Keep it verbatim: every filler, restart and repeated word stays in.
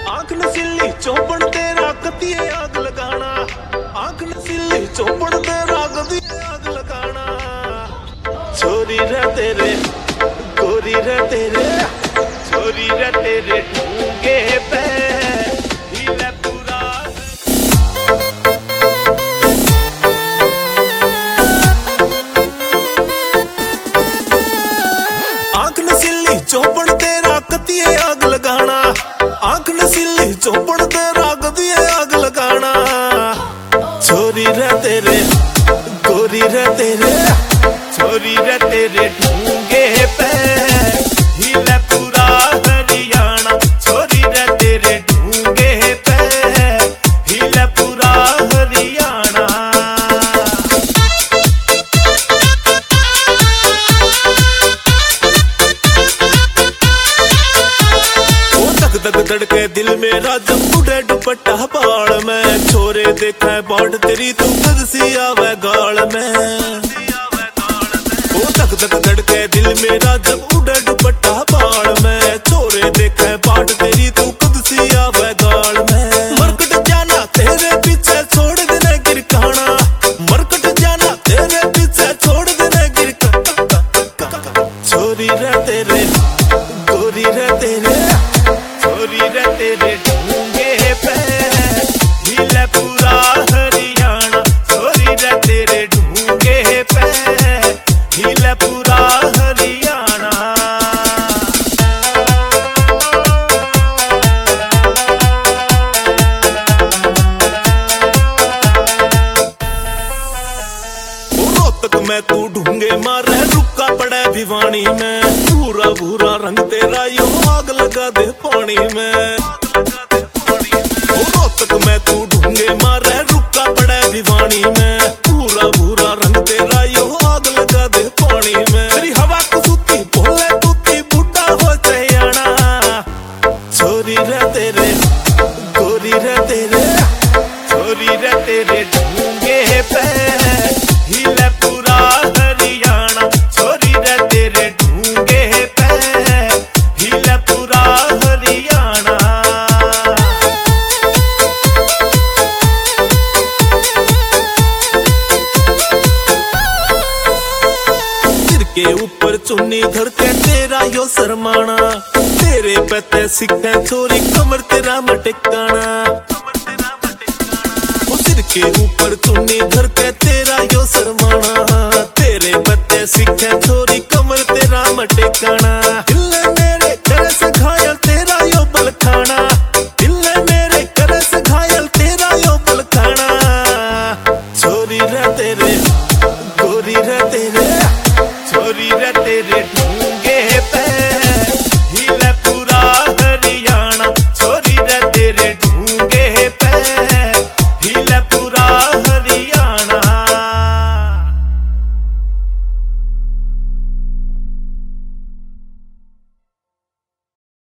आंख नसीली चौपड़ तेरा कतिये आग लगाना, आंख नसीली चौपड़ तेरा कतिये आग लगाना। छोरी रे तेरे गोरी रे तेरे, छोरी रे तेरे ढूंगे पे हिले पूरा। आंख नसीली चौपड़ तेरा कतिये आग लगाना, आंख नसीली चौपड़ तेरा कतिये आग लगाना। छोरी रे तेरे गोरी रे तेरे, छोरी रे तेरे ढूंगे पे हिले पूरा हरियाणा। छोरी रे तेरे ढूंगे पे हिले पूरा हरियाणा। ओ धक धक धड़के दिल मेरा जब उड़े दुपट्टा बाल में, छोरे देखा बाट तेरी तू कद सी आवे गाल में। धक धक धड़के दिल मेरा जब उड़े दुपट्टा बाल में, छोरे देखे बाट तेरी तू खुद सी आवे गाल में। मरकट जाना तेरे पीछे छोड़ देने गिरकाना, मरकट जाना तेरे पीछे छोड़ देने गिरकाना। छोरी रे तेरे गोरी रे तेरे, छोरी रे तेरे ढूंगे पे हिले पूरा हरियाणा। छोरी रे तेरे ढूंगे पे हिले पूरा हरियाणा। रोहतक में तू ढूंगे मारे रुका पड़े भिवानी में, पूरा भूरा रंग तेरा यो आग लगा दे पानी में। रोहतक में तू ढूंगे मारे रुका पड़े भिवानी में, पूरा भूरा रंग तेरा यो आग लगा दे पानी में। तेरी हवा को सूती बोले तूती बूढ़ा हो सयाना। छोरी रे तेरे गोरी रे तेरे, छोरी रे तेरे ढूंगे पे हिले पूरा हरियाणा। छोरी रे तेरे ढूंगे पे हिले पूरा हरियाणा। के ऊपर चुन्नी धर के तेरा यो शर्माना, तेरे पते सिक्के छोरी कमर तेरा मटकाना। सिर के ऊपर चुन्नी धर के तेरा यो शर्माना, तेरे पते सिक्के छोरी कमर तेरा मटकाना।